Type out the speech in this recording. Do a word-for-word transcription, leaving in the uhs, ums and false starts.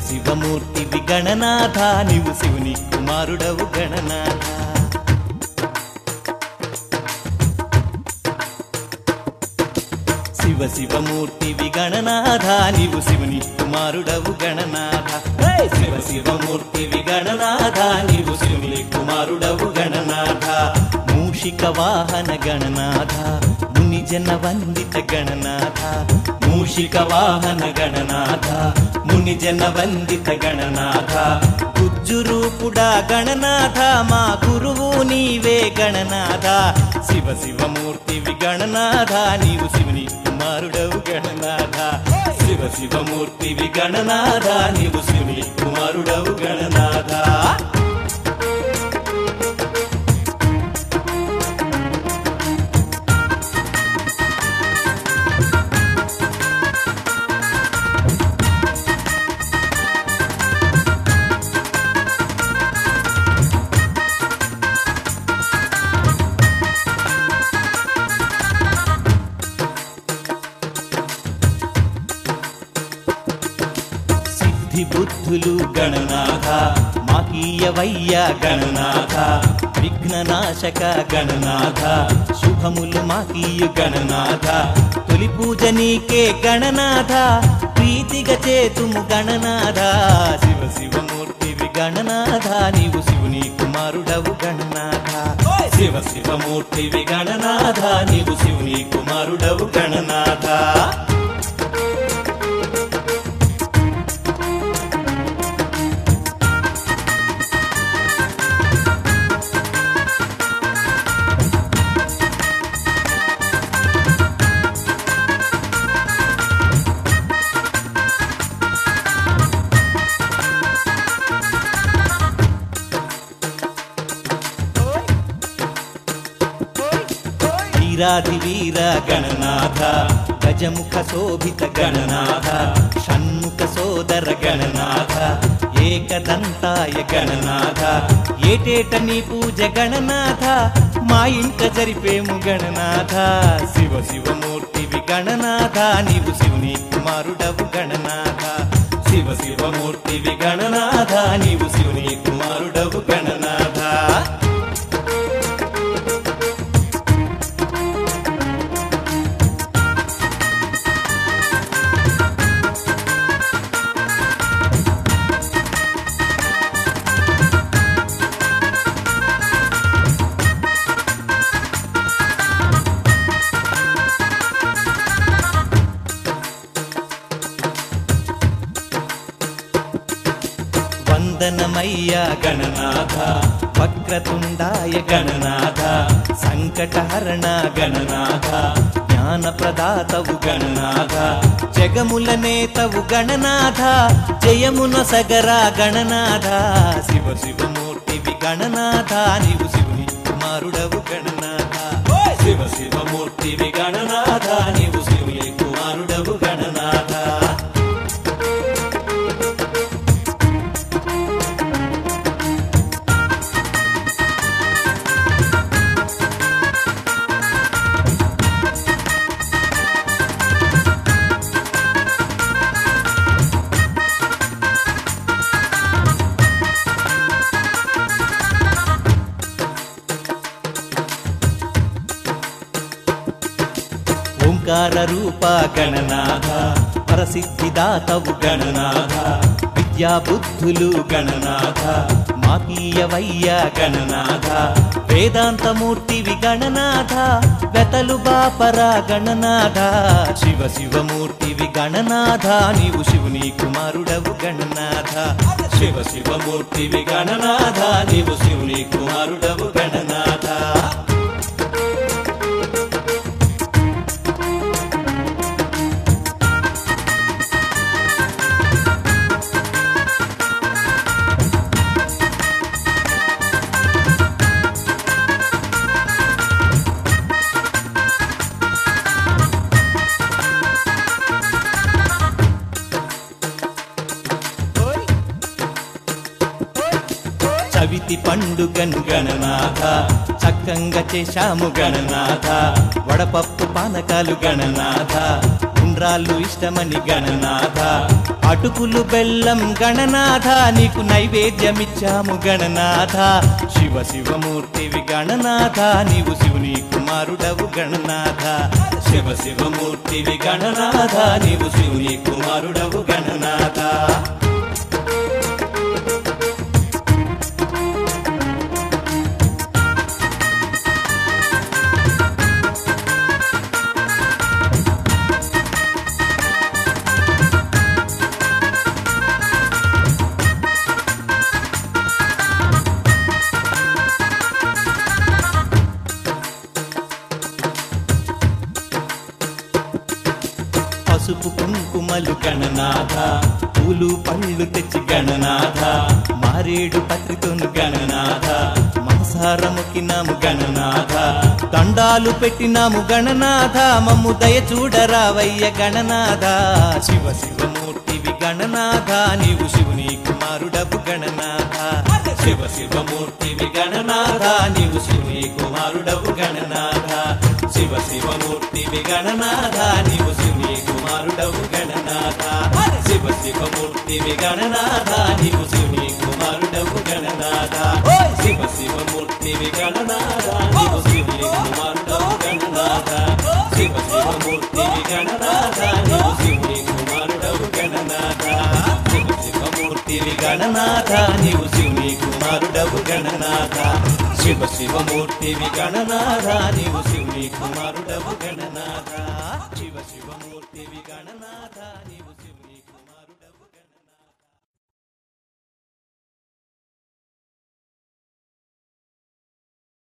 శివమూర్తివి గణనాథ నీవు శివుని కుమారుడవు గణనాథ శివ శివమూర్తివి గణనాథ నీవు శివుని కుమారుడవు గణనాథ శివ శివమూర్తివి గణనాథ నీవు శివుని కుమారుడవు గణనాథ మూషిక వాహన గణనాథ ముని జన వందిత గణనాథ మూషిక వాహన గణనాథ ముని జన వందిత గణనాథ గుజ్జు రూపుడా గణనాథ మా గురువు నీవే గణనాథ శివ శివమూర్తివి గణనాథ నీవు శివుని కుమారుడవు గణనాథ శివ శివమూర్తివి గణనాథ నీవు శివుని కుమారుడవు గణనాథ బుద్ధులు గణనాథ మాకీయవయ్య గణనాథ విఘ్ననాశక గణనాథ శుభములు మాకీయు గణనాథ తొలి పూజ నీకే గణనాథ ప్రీతిగా చేతుము గణనాథ శివ శివమూర్తివి గణనాథ నీవు శివుని కుమారుడవు గణనాథ శివ శివమూర్తివి గణనాథ నీవు శివుని కుమారుడవు గణనాథ వీరాది వీర గణనాథ గజముఖ శోభిత గణనాథ షణ్ముఖ సోదర గణనాథ ఏకదంతాయ గణనాథ ఏటేట నీ పూజ గణనాథ మా ఇంట జరిపేము గణనాథ శివ శివమూర్తివి గణనాథ నీవు శివుని కుమారుడవు గణనాథ శివ శివమూర్తివి గణనాథ నీవు శివుని కుమారుడవు గణనాథ వందనమయ్య గణనాథ వక్రతుండాయ గణనాథ సంకటహరణ గణనాథ జ్ఞానప్రదాతవు గణనాథ జగముల నేతవు గణనాథ జయమున సగరా గణనాథ శివ శివమూర్తివి గణనాథ నీవు శివుని కుమారుడవు గణనాథ శివ శివమూర్తివి గణనాథ నీవు శివుని కుమారుడవు గణనాథ ఓంకార రూప గణనాథ పరసిద్ధిదాతవు గణనాథ విద్యా బుద్ధులు గణనాథ మాకీయవయ్య గణనాథ వేదాంతమూర్తివి గణనాథ వెతలు బాపరా గణనాథ శివ శివమూర్తివి గణనాథ నీవు శివుని కుమారుడవు గణనాథ శివ శివమూర్తివి గణనాథ నీవు శివుని కుమారుడవు గణనాథ పండుగను గణనాథ చక్కంగా చేశాము గణనాథ వడపప్పు పానకాలు గణనాథ ఉండ్రాళ్ళు ఇష్టమని గణనాథ అటుకులు బెల్లం గణనాథ నీకు నైవేద్యమిచ్చాము గణనాథ శివ శివమూర్తివి గణనాథ నీవు శివుని కుమారుడవు గణనాథ శివ శివమూర్తివి గణనాథ నీవు శివుని కుమారుడవు గణనాథ పసుపు కుంకుమలు గణనాథ పూలు పళ్ళు తెచ్చి గణనాథ మారేడు పత్రితోను గణనాథ మనసార మొక్కినాము గణనాథ దండాలు పెట్టినాము గణనాథ మమ్ము దయ చూడరావయ్య గణనాథ శివ శివమూర్తివి గణనాథ నీవు శివుని కుమారుడవు గణనాథ శివ శివమూర్తివి గణనాథ నీవు శివుని కుమారుడవు గణనాథ శివ శివమూర్తివి గణనాథ నీవు శివుని కుమారుడవు గణనాథ శివ శివమూర్తివి గణనాథ నీవు శివుని కుమారుడవు గణనాథ శివ శివమూర్తివి గణనాథ నీవు శివుని కుమారుడవు గణనాథ శివ శివమూర్తివి గణనాథ నీవు శివుని కుమారుడవు గణనాథ శివ శివమూర్తివి గణనాథ నీవు శివుని కుమారుడవు గణనాథ శివ శివమూర్తివి గణనాథ నీవు శివుని కుమారుడవు గణనాథ